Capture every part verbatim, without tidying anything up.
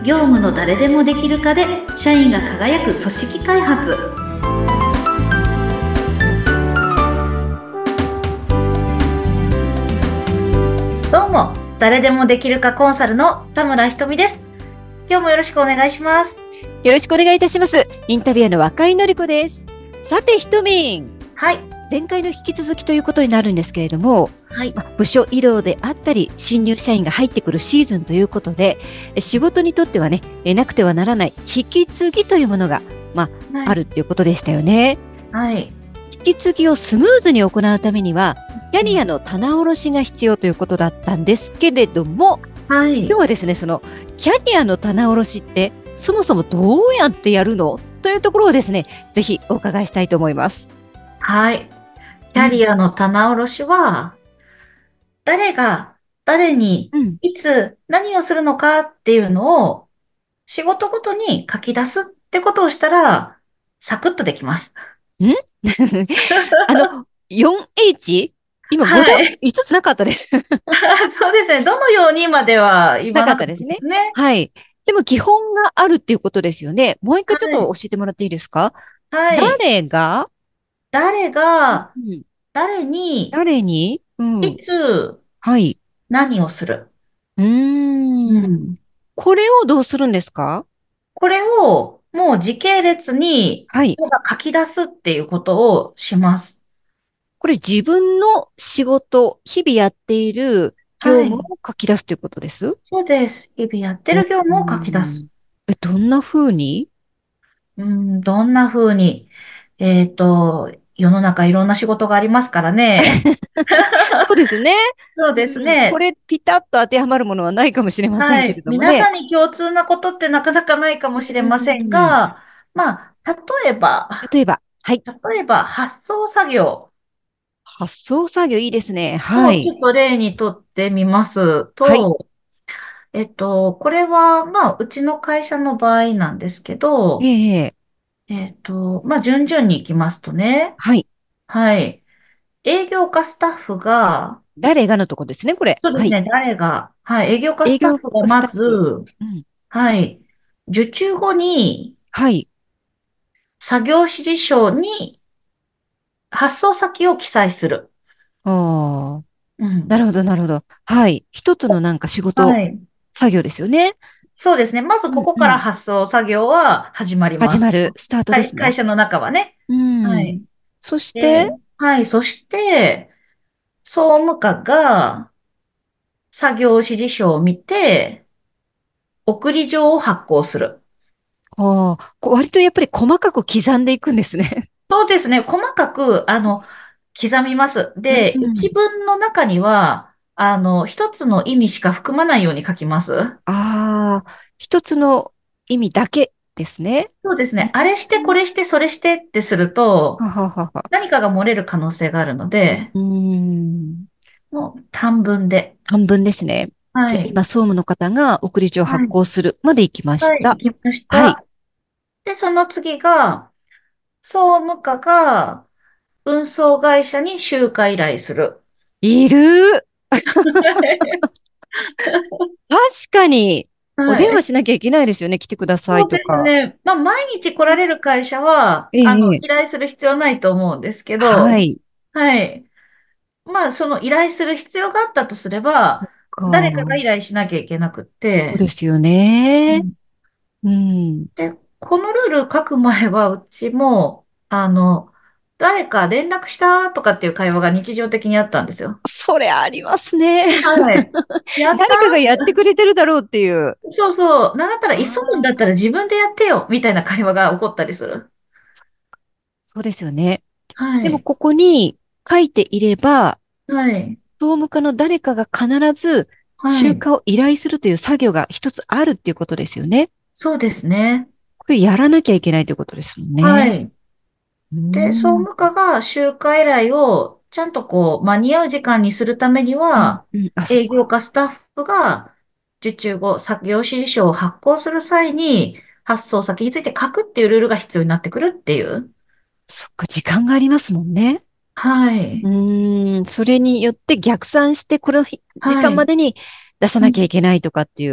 業務の誰でもできる化で社員が輝く組織開発。どうも、誰でもできる化コンサルの田村ひとみです。今日もよろしくお願いします。 よろしくお願いいたします。インタビュアーの若井のり子です。さてひとみん、 はい、 前回の引き続きということになるんですけれども、 はい、 まあ部署移動であったり新入社員が入ってくるシーズンということで、え仕事にとってはね、えなくてはならない引き継ぎというものが、まあはい、 あるということでしたよね。 はい、 引き継ぎをスムーズに行うためにはキャリアの棚卸しが必要ということだったんですけれども、 はい、 今日はですね、そのキャリアの棚卸しってそもそもどうやってやるのというところをですね、ぜひお伺いしたいと思います。 はい。キャリアの棚卸しは、誰が誰にうん。 いつ何をするのかっていうのを仕事ごとに書き出すってことをしたら、サクッとできます。 んあの、よんエイチ? 今ごど、 はい。 いつつなかったです。 そうですね。どのようにまでは言なわなかったかったですね。 ですね。 はい。でも基本があるっていうことですよね。もう一回ちょっとはい。 教えてもらっていいですか？ はい。 誰が、 誰うがん、 誰に誰に、ういん、 つはい。 何をする。 ううん。 ーん。これをどうするんですか？ これをもう時系列にはい。 人が書き出すっていうことをします。 これ自分の仕事、日々やっている業務をはい。 書き出すということです？ そうです。日々やってうる業務を書き出す。 ん。え、どんな風に？ うん、どんな風に、えっと、世の中いろんな仕事がありますからね。 そうですね。 そうですうん。こね。 れピタッと当てはまるものはないかもしれませんけれはい。 どもね。 皆さんに共通なことってなかなかないかもしれうませんん。 が、まあ、例えば、 例えば、はい。 例えば発送作業発送作業いいですね。はをちい。 ょっと例にとってみますはい。 と、えっと、これは、まあ、うちの会社の場合なんですけえど、 え、 えっと、まあ、順々に行きますとね、 はい。 はい。営業課スタッフが、 誰がのとこですね、これ。はい。 そうですね、誰が、はい、営業課スタッ営業フがまスタッフ。 ず、 うん。 はい、受注後にはい。 作業指示書に発送先を記載する。 ああ、 うん。 なるほど、なるほど。はい。一つのなんか仕事、 はい。 作業ですよね。 そうですね。まずうん、 ここからうん。 発送作業は始まります。 始まる、スタートはい、 ですね。 会社の中はね。 うん。 はい。 そしで、 て、 はい。そして、総務課が作業指示書を見て、送り状を発行する。 ああ、こう割とやっぱり細かく刻んでいくんですね。 そうですね。細かく、あの、刻みます。で、 うん。 一文の中には、あの、一つの意味しか含まないように書きます。 ああ、一つの意味だけですね。 そうですね。 うん。 あれして、これして、それしてってすると、 はははは。 何かが漏れる可能性があるので、 うーん。 もう短文で。 半分ですね。じゃあ、 はい。 今、総務の方が送り状をはい。 発行するまで行きましはい。 た。 行きましはい。 た。で、その次が、総務課が運送会社に集荷依頼する。 いる。確かに、お電話はい。 しなきゃいけないですよね。来てくださいそうですとか。 ね。まあ、毎日来られる会社は、 えあの、 え、 依頼する必要ないと思うんですけど、 はい。 はい。まあ、その依頼する必要があったとすれば、誰かが依か。 頼しなきゃいけなくって、 そうですよね。 うん。 うん。 で、このルール書く前は、うちも、あの、誰か連絡したとかっていう会話が日常的にあったんですよ。 それありますね。 はい。やった誰かがやってくれてるだろうっていう。 そうそう。なんだったら急ぐんだったらああ、 自分でやってよみたいな会話が起こったりする。 そうですよね。 はい。 でもここに書いていれば、 はい。 総務課の誰かが必ずはい。 集荷を依頼するという作業が一つあるっていうことですよね。 そうですね。 これやらなきゃいけないということですもんね。 はい。 うーで、総ん。 務課が集会依頼をちゃんとこう間に合う時間にするためにうん、 は、 うん。あ、そっ営業か。 課スタッフが受注後、作業指示書を発行する際に発送先について書くっていうルールが必要になってくるっていう。 そっか、時間がありますもんね。うはい。 ーん。それによって逆算して、この日時はい。 間までに出さうん。 なきゃいけないとかっていう。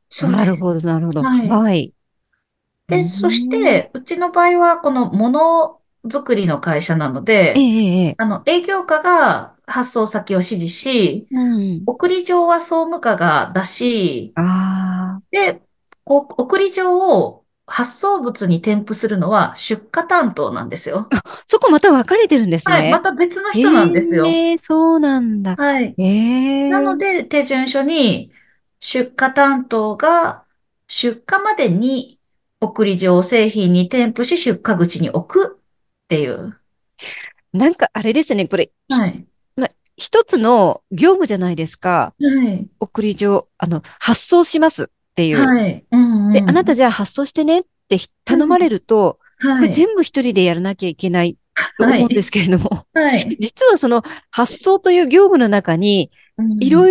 そうです。 なるほど、なるほど。 はい。 はい。うーで、そしん。 て、うちの場合は、このものづくりの会社なのええ、 で、 ええ。ええ、 あの、営業課が発送先を指示し、 うん。 送り状は総務課が出し、 あで、こう送り状を発送物に添付するのは出荷担当なんですよ。 あ。あ、そこまた分かれてるんですはい。まね。 た別の人なんですよ。 へえ、そうなんだ。 はい。 ええ。 なので、手順書に出荷担当が出荷までに送り状を製品に添付し出荷口に置くっていう。 なんかあれですね、これ、ひはい。 ま、一つの業務じゃないですか。 はい。 送り状、あの、発送しますっていう。 はい。うんで、あなたうん。 じゃあ発送してねってひ頼まれうん。 ると、これはい。 全部一人でやらなきゃいけないとはい。 思うんですけれども、 はい。 実はその発送という業務の中に、 うん。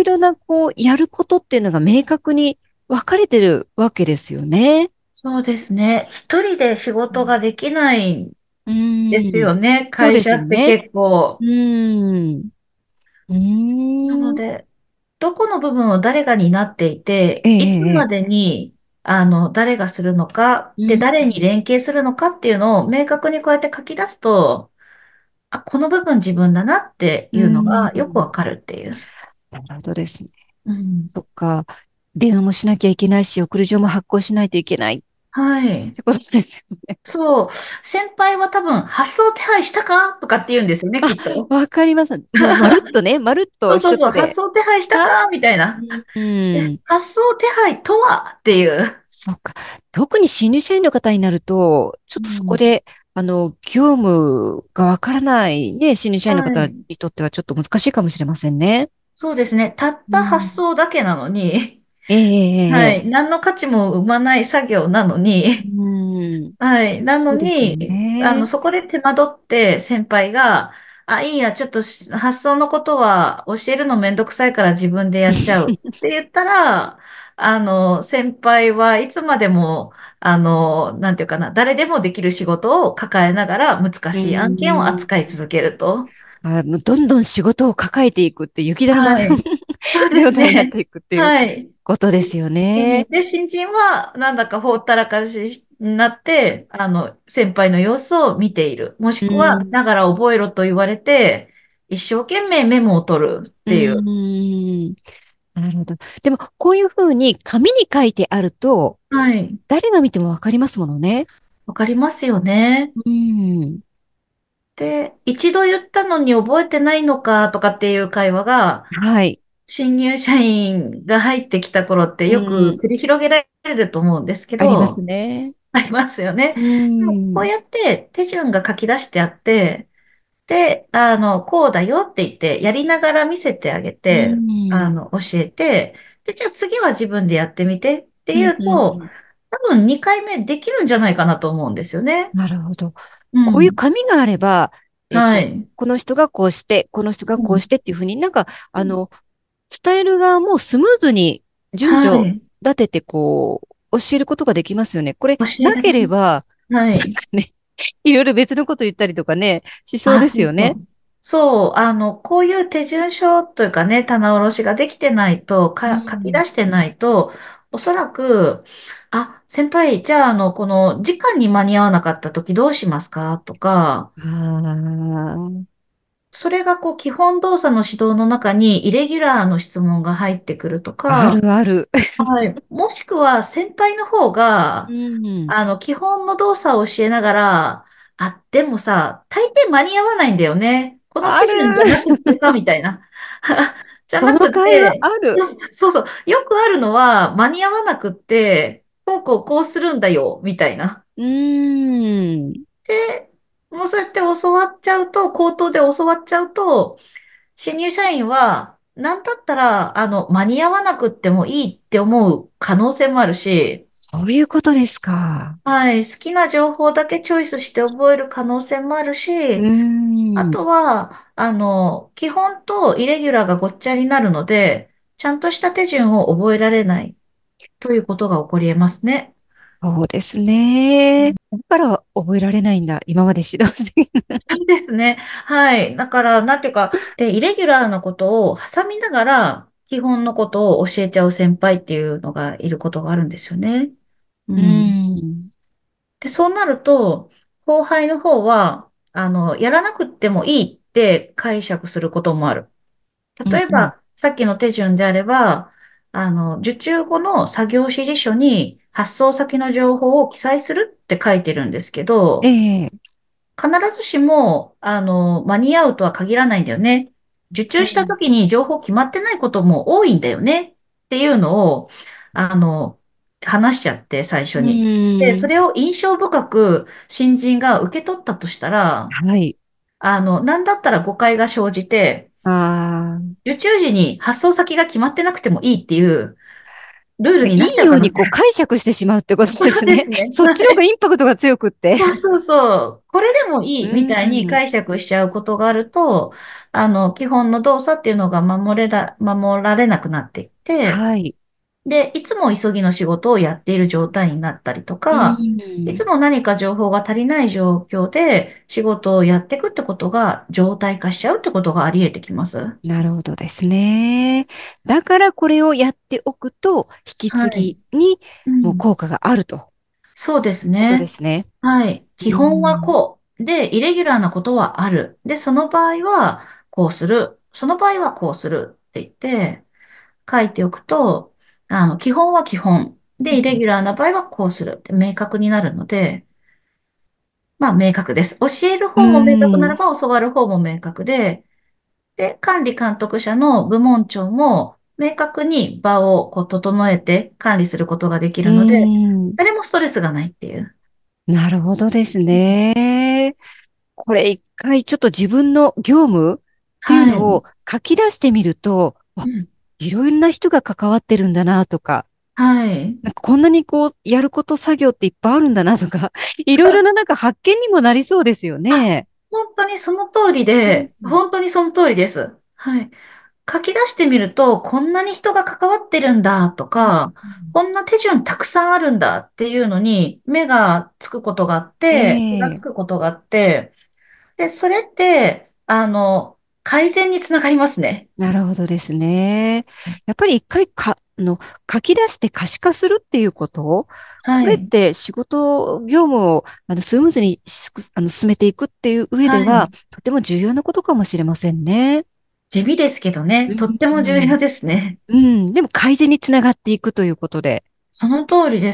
いろいろなこう、やることっていうのが明確に分かれてるわけですよね。 そうですね。一人で仕事ができないんうですーん。 よね。 そうで会社すよね。 って結構。 うーん。うーん。 なので、どこの部分を誰が担っていええ、 て、いつええ、 までに、あの、誰がするのか、 ええ、うで、誰にん。 連携するのかっていうのを明確にこうやって書き出すと、あ、この部分自分だなってういうのがよくん。 わかるっていう。 なるほどですね。 うん。 そっか。電話もしなきゃいけないし、送り状も発行しないといけないっはい。 てことですよね。 そう。先輩は多分、発送手配したかとかって言うんですよね、きあ、 っと。 わかります。もうまるっとね、まるっとそうそうそう、 一つで。 発送手配したあ、 かみたいな。 うえ、 ん。 発送手配とはっていう。 そっか。特に新入社員の方になると、ちょっとそこうん。 で、あの、業務がわからないね、新入社員の方はい。 にとってはちょっと難しいかもしれませんね。 そうですね。たった発うん。 送だけなのに、 ええ、ええ、ええ。 はい。何の価値も生まない作業なのうに、 ん。 はい。なのそうですよに、あの、 ね。 そこで手間取って先輩が、あ、いいや、ちょっとし発想のことは教えるのめんどくさいから自分でやっちゃうって言ったら、あの、先輩はいつまでも、あの、なんていうかな、誰でもできる仕事を抱えながら難うしい案件をん。 扱い続けると。 あ、もうどんどん仕事を抱えていくって雪だるまはい。そうです状態になっね。 ていくっていうはい。 ことですよね。 うん、で、新人は、なんだかほったらかしになって、あの、先輩の様子を見ている。もしうくは、見ん。 ながら覚えろと言われて、一生懸命メモを取るっうていう。 ん。なるほど。でも、こういうふうに紙に書いてあると、 はい。 誰が見てもわかりますものね。 わかりますよね。 うん。 で、一度言ったのに覚えてないのかとかっていう会話が、 はい。 新入社員が入ってきた頃ってうよくん。 繰り広げられると思うんですけありますど、 ね。 ありますよね。 うでもこうん。 やって手順が書き出してあって、で、あの、こうだよって言って、やりながら見せてあげうて、あん。 の、教えて、で、じゃあ次は自分でやってみてってうん。 いうと、 うん。 多分にかいめできるんじゃないかなと思うんですよね。 なるほど。こういううん。 紙があれば、えっと、 はい。 この人がこうして、この人がうん。 こうしてっていうふうになんか、あの、伝える側もスムーズに順序はい。 立ててこう、教えることができますよね。これ、 教えなけられます。 れば、なんかはい。 ね、いろいろ別のこと言ったりとかね、しそうあ、 ですよね。 そうそう。そう、あの、こういう手順書というかね、棚卸しができてないと、 うか、書き出ん。 してないと、おそらく、あ、先輩、じゃあ、あの、この時間に間に合わなかった時どうしますかとか、 あそれがこう、基本動作の指導の中に、イレギュラーの質問が入ってくるとあ、あか、 るある。 はい。もしくは、先輩の方うが、 ん。 あの、基本の動作を教えながら、あ、でもさ、大抵間に合わないんだよね。このあ手順じゃなくっる。 てさ、みたいな。じゃそなくの会話て、 ある。 そうそう、よくあるのは、間に合わなくって、こうこうこうするんだよ、みたいな。 うーん。 で、もうそうやって教わっちゃうと、口頭で教わっちゃうと、新入社員は、なんだったら、あの、間に合わなくってもいいって思う可能性もあるし、 そういうことですか。 はい。好きな情報だけチョイスして覚える可能性もあるうーし、あん。 とは、あの、基本とイレギュラーがごっちゃになるので、ちゃんとした手順を覚えられないということが起こり得ますね。 そうですね。だから覚えられないんだ。今まで指導してきた。 そうですね。はい。だから、なんていうか、で、イレギュラーなことを挟みながら、 基本のことを教えちゃう先輩っていうのがいることがあるんですよね。ううん。 ん。 で、そうなると、後輩の方は、あの、やらなくってもいいって解釈することもある。 うん。うん。 例えば、さっきの手順であれば、あの、受注後の作業指示書に発送先の情報を記載するって書いてるんですけえど、 え。 必ずしも、あの、間に合うとは限らないんだよね。受注したええ。 時に情報決まってないことも多いんだよねっていうのを、あの、話しちゃって最初うに。で、そん。 れを印象深く新人が受け取ったとしたら、 はい。 あの、なんだったら誤解が生じて、 あ受注時に発送先が決まってなくてもいいっていうルールあ。いになっちゃいようにう可能性がある。 こう解釈してしまうってことそうですね。 ですね。 そっちの方がインパクトが強くって。 そうそうそう。これでもいういみたいにん。 解釈しちゃうことがあると、あの、基本の動作っていうのが守れら、守られなくなっていって、 はい。 で、いつも急ぎの仕事をやっている状態になったりとうか、いつん。 も何か情報が足りない状況で仕事をやっていくってことが常態化しちゃうってことがあり得てきます。 なるほどですね。だからこれをやっておくと、引き継はい。 ぎにうん。 も効果があるとそうですいうことでね。 すね。 はい。 う基本はん。 こう。で、イレギュラーなことはある。で、その場合はこうする。その場合はこうするって言って書いておくと、あの、基本は基本。で、イレギュラーな場合はこうするって明確になるので、まあ明確です。教えるう方も明確ならん。 ば教わる方も明確で、で、管理監督者の部門長も明確に場をこう整えて管理することができうるので、 ん。 誰もストレスがないっていう。 なるほどですね。これ一回ちょっと自分の業務っていうはい。 のを書き出してみると、あ、 うん。 いろんな人が関わってるんだなとか、 はい。 なんかこんなにこう、やること作業っていっぱいあるんだなとか、いろいろななんか発見にもなりそうですよあ、 ね。 本当にその通りうん。 で、本当にその通りです。はい。書き出してみると、こんなに人が関わってるんだとうん。 か、こんな手順たくさんあるんだっていうのに目がつくことがあっえて、気がつえ。 くことがあって、で、それって、あの、改善につながりますね。 なるほどですね。やっぱり一回か、あの、書き出して可視化するっていうことこれっはい。 て仕事業務をあのスムーズにしあの進めていくっていう上では、 はい。 とても重要なことかもしれませんね。 地味ですけどね、とっても重うん。 要ですね。 うん。でも改善につながっていくということで、 その通りです。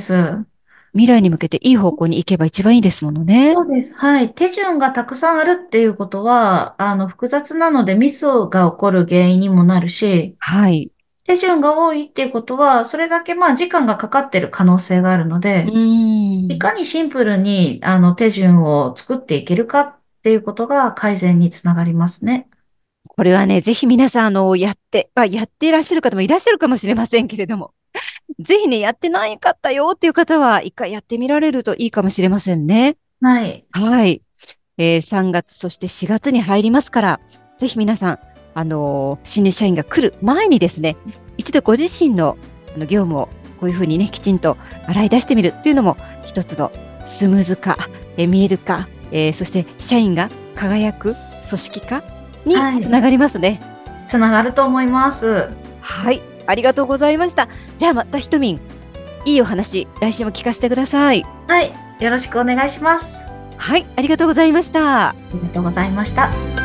未来に向けていい方向に行けば一番いいですものね。 そうです。はい。手順がたくさんあるっていうことは、あの、複雑なのでミスが起こる原因にもなるし、 はい。 手順が多いっていうことは、それだけまあ時間がかかってる可能性があるのうで、いん。 かにシンプルに、あの、手順を作っていけるかっていうことが改善につながりますね。 これはね、ぜひ皆さん、あの、やって、まあ、やっていらっしゃる方もいらっしゃるかもしれませんけれども、ぜひね、やってないかったよっていう方は、一回やってみられるといいかもしれませんね。 はい。 はい。えーさんがつ、そしてしがつに入りますから、ぜひ皆さん、あのー新入社員が来る前にですね、一度ご自身のあの業務をこういうふうにね、きちんと洗い出してみるっていうのも、一つのスムーズ化、えー見える化、えーそして社員が輝く組織化にはい。 つながりますね。 つながると思います。 はい。ありがとうございました。じゃあまたひとみん、いいお話、来週も聞かせてください。 はい。よろしくお願いします。あはい。ありがとうございました。 りがとうございました。